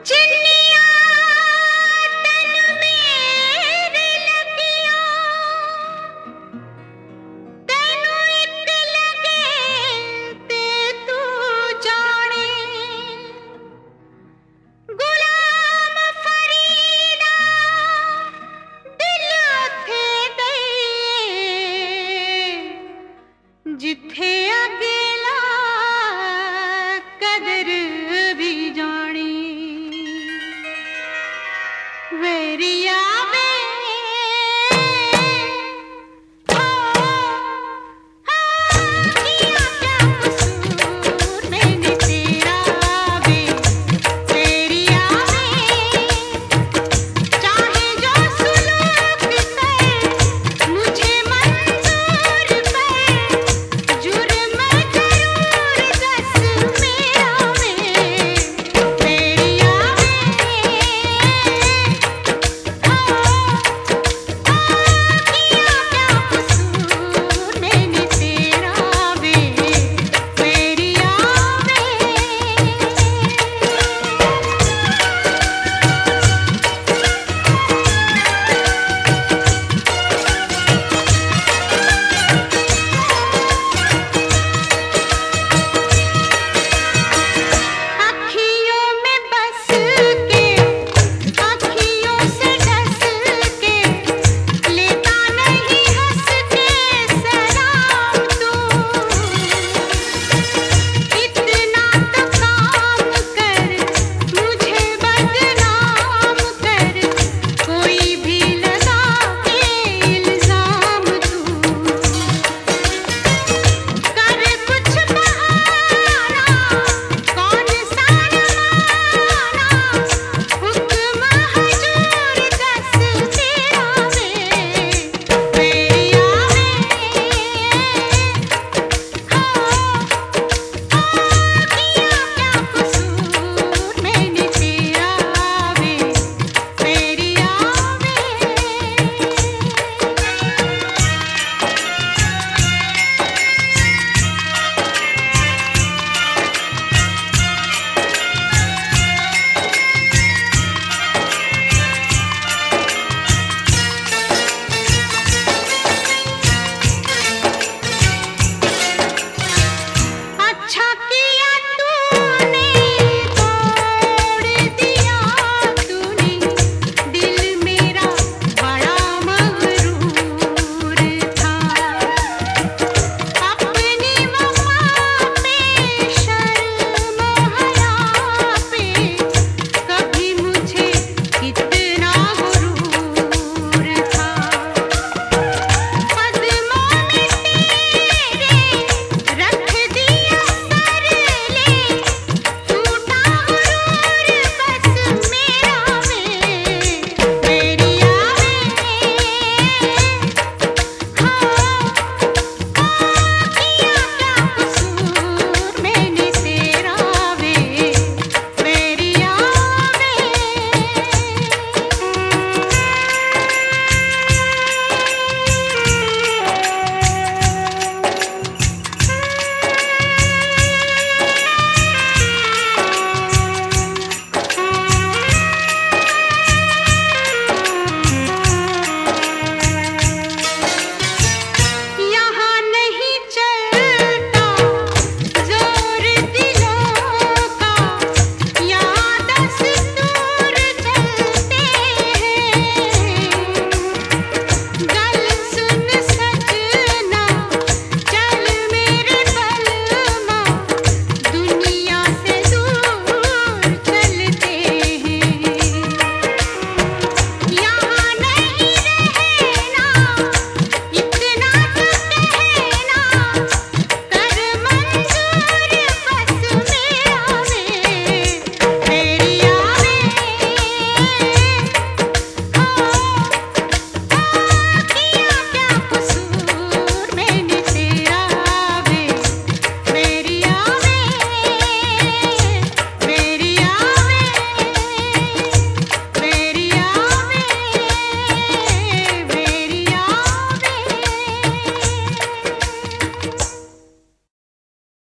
चिन्निया तन मेरे लगिया तेनू एक लगे ते तू जाने गुलाम फरीदा दिल उथे गए जिथे अकेला कदर भी जानी वेरिया वे किया क्या कसूर मैंने तेरा वे वेरिया वे चाहे जो सुलूक कर मुझे मंजूर पर जुर्म जरूर दस मेरा वे वेरिया किया क्या कसूर मैंने तेरा वे वेरिया अखियों में बस के अखियों से ढस के लेता नहीं हंस के सलाम तू इतना तो काम कर मुझे बदनाम कर कोई भी लगा के इल्जाम तू कर कुछ बहाना कौन सा नमाना हुक्म हजूर दस तेरा वे वेरिया किया क्या कसूर मैंने तेरा वे वेरिया अच्छा किया